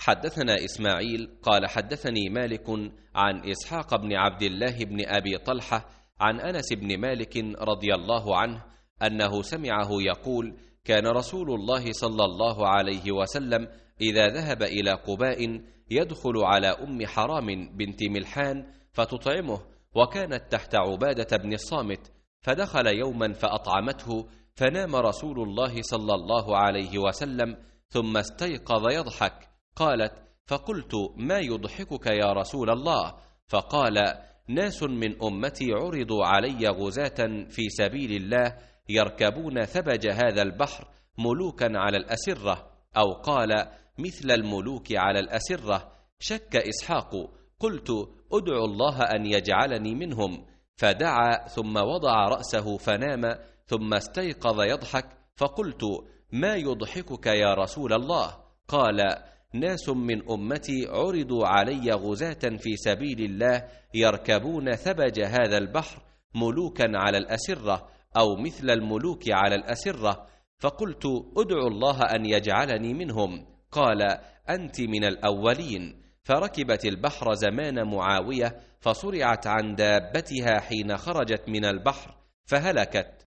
حدثنا إسماعيل قال حدثني مالك عن إسحاق بن عبد الله بن أبي طلحة عن أنس بن مالك رضي الله عنه أنه سمعه يقول: كان رسول الله صلى الله عليه وسلم إذا ذهب إلى قباء يدخل على أم حرام بنت ملحان فتطعمه، وكانت تحت عبادة بن الصامت، فدخل يوما فأطعمته، فنام رسول الله صلى الله عليه وسلم ثم استيقظ يضحك. قالت: فقلت: ما يضحكك يا رسول الله؟ فقال: ناس من أمتي عرضوا علي غزاة في سبيل الله يركبون ثبج هذا البحر ملوكا على الأسرة، أو قال مثل الملوك على الأسرة. شك إسحاق. قلت: أدعو الله أن يجعلني منهم. فدعا ثم وضع رأسه فنام، ثم استيقظ يضحك. فقلت: ما يضحكك يا رسول الله؟ قال: ناس من أمتي عرضوا علي غزاة في سبيل الله يركبون ثبج هذا البحر ملوكا على الأسرة، أو مثل الملوك على الأسرة. فقلت: أدعو الله أن يجعلني منهم. قال: أنت من الأولين. فركبت البحر زمان معاوية، فصرعت عن دابتها حين خرجت من البحر فهلكت.